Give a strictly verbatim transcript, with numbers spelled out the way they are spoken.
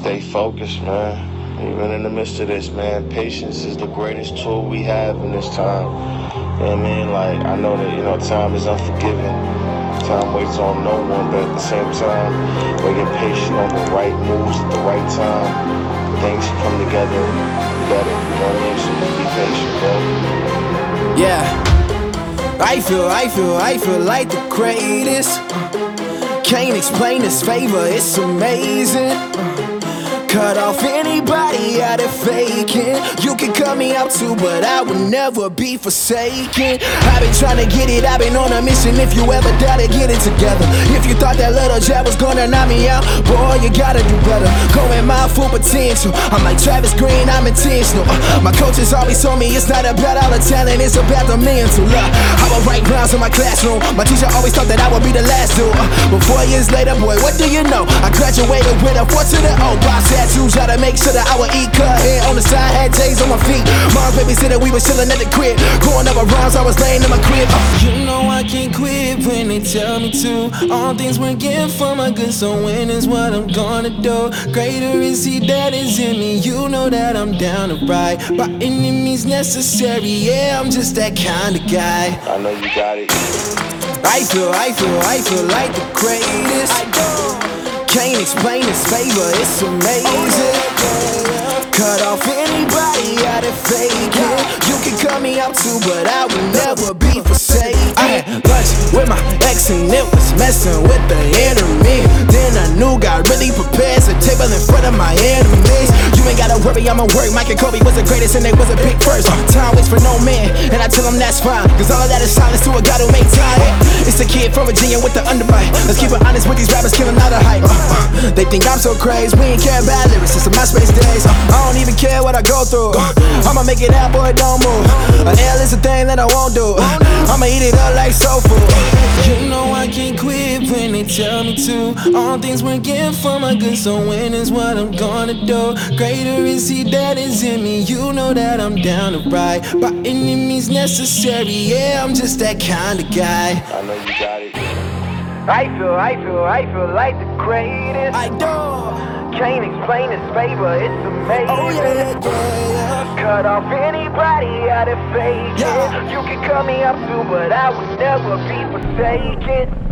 stay focused, man. Even in the midst of this, man, patience is the greatest tool we have in this time. You know what I mean? Like, I know that, you know, time is unforgiving. Time waits on no one, but at the same time, we get patient on the right moves at the right time. Things come together better, you know what I mean? So just be patient, bro. Yeah, I feel, I feel, I feel like the greatest. Can't explain this favor, it's amazing. Cut off anybody out of faking. You can cut me out too, but I will never be forsaken. I've been trying to get it, I've been on a mission. If you ever doubt it, get it together. If you thought that little jab was gonna knock me out, boy, you gotta do better. Going my full potential, I'm like Travis Green, I'm intentional. uh, My coaches always told me it's not about all the talent, it's about the mental. uh, I would write rhymes in my classroom. My teacher always thought that I would be the last dude. uh, But four years later, boy, what do you know? I graduated with a four to the O. Boss tattoos, try to make sure that I would eat cut hair on the side, had J's on my feet. Mom's babysitter, we was chillin' at the crib. Growing up around, so I was laying in my crib. uh. You know I can't quit when they tell me to. All things working for my good, so when is what I'm gonna do. Greater is he that is in me. You know that I'm down to ride by any means necessary. Yeah, I'm just that kind of guy. I know you got it. I feel, I feel, I feel like the greatest. I don't Can't explain this favor, it's amazing. Cut off anybody out of faking. You can cut me out too, but I will never be forsaken. I had lunch with my ex and it was messing with the enemy. Then I knew God really prepares a table in front of my enemies. You ain't gotta worry, I'ma work. Mike and Kobe was the greatest and they wasn't picked first. uh, Time waits for no man, and I tell them that's fine, cause all of that is silence to a God who make time. It's the kid from Virginia with the underbite. Let's keep it honest with these rappers, killing all the hype. uh, uh, They think I'm so crazy, we ain't care about lyrics since the MySpace days. uh, I don't even care what I go through. uh, I'ma make it out, boy, don't move. A L is a thing that I won't do. uh, I'ma eat it up like soul food. You know I can't quit when they tell me to. All things working for my good, so when is what I'm gonna do. Greater is he that is in me. You know that I'm down to ride by any means necessary. Yeah, I'm just that kind of guy. I know you got it. I feel, I feel, I feel like the greatest. I don't Can't explain this favor, it's amazing. Oh yeah, yeah, yeah. Cut off anybody out of faking. Yeah. You can cut me up too, but I will never be forsaken.